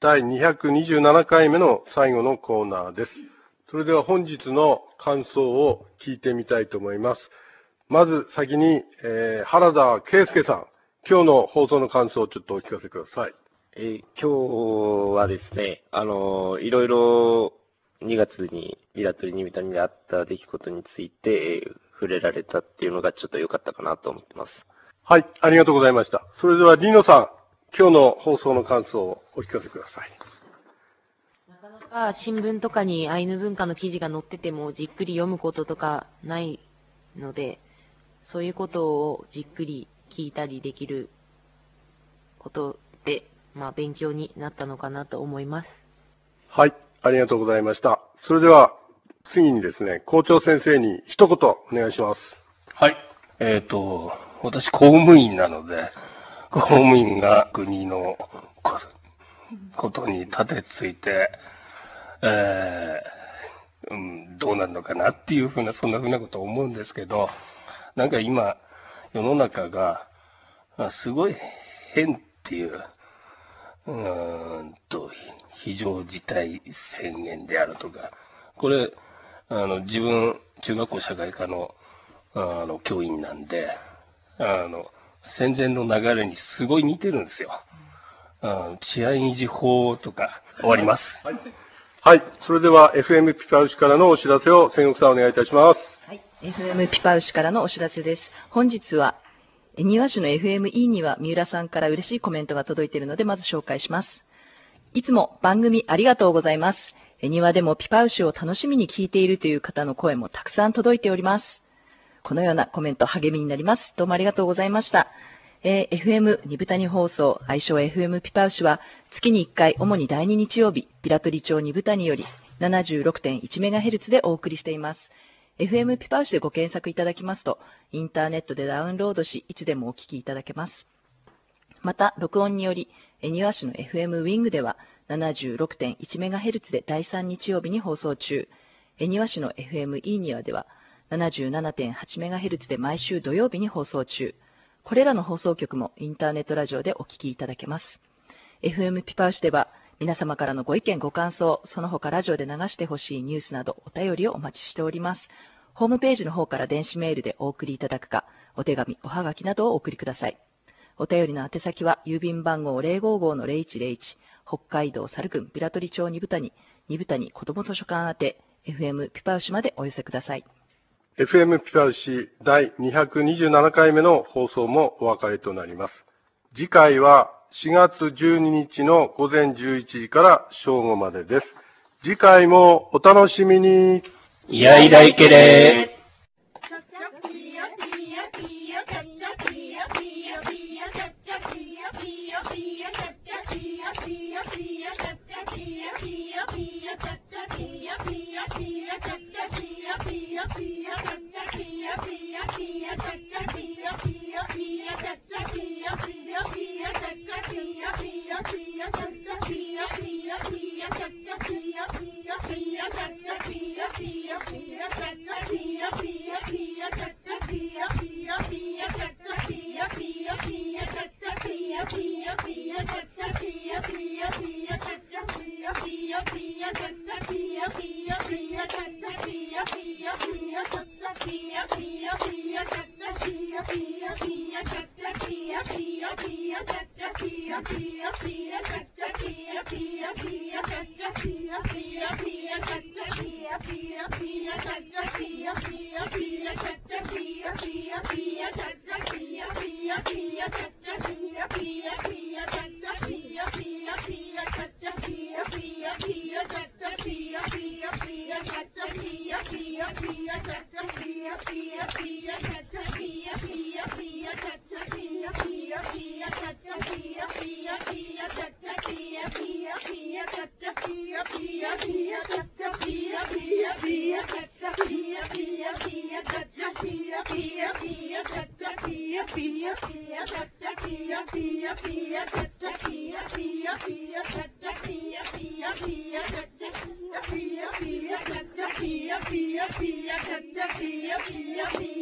第227回目の最後のコーナーです。それでは本日の感想を聞いてみたいと思います。まず先に、原田圭介さん、今日の放送の感想をちょっとお聞かせください。 今日はですね、いろいろ2月にビラトリニビタニであった出来事について、触れられたっていうのがちょっと良かったかなと思ってます。 はい、ありがとうございました。それではリノさん、今日の放送の感想をお聞かせください。 なかなか新聞とかにアイヌ文化の記事が載っててもじっくり読むこととかないので、そういうことをじっくり聞いたりできることで、勉強になったのかなと思います。 はい、ありがとうございました。それでは次にですね、校長先生に一言お願いします。 はい。私公務員なので、公務員が国のことに立てついて、どうなるのかなっていうそんなふうなことを思うんですけど、なんか今、世の中が、すごい変っていう、非常事態宣言であるとか、これ、自分、中学校社会科の、教員なんで、戦前の流れにすごい似てるんですよ。治安維持法とか、終わります。 はい。それでは FM ピパウシからのお知らせを千石さんお願いいたします。 はい。FM ピパウシからのお知らせです。本日は、庭師の FME には三浦さんから嬉しいコメントが届いているので、まず紹介します。いつも番組ありがとうございます。庭でもピパウシを楽しみに聞いているという方の声もたくさん届いております。このようなコメント励みになります。どうもありがとうございました。FM ニブタニ放送、愛称 FM ピパウシは、月に1回、主に第2日曜日、ビラトリ町ニブタニより 76.1MHz でお送りしています。FM ピパウシでご検索いただきますと、インターネットでダウンロードし、いつでもお聞きいただけます。また、録音により、庭師の FM ウィングでは、76.1MHz で第3日曜日に放送中、庭師の FM イーニワでは、77.8MHz で毎週土曜日に放送中。これらの放送局もインターネットラジオでお聞きいただけます。FM ピパウシでは皆様からのご意見ご感想、その他ラジオで流してほしいニュースなどお便りをお待ちしております。ホームページの方から電子メールでお送りいただくか、お手紙、おはがきなどをお送りください。お便りの宛先は郵便番号 055-0101 北海道猿郡ビラトリ町ニブタニ子ども図書館宛て FM ピパウシまでお寄せください。 FM ピパウシ第227回目の放送もお別れとなります。次回は4月12日の午前11時から正午までです。次回もお楽しみに。 いやいらいけれー。 Pia,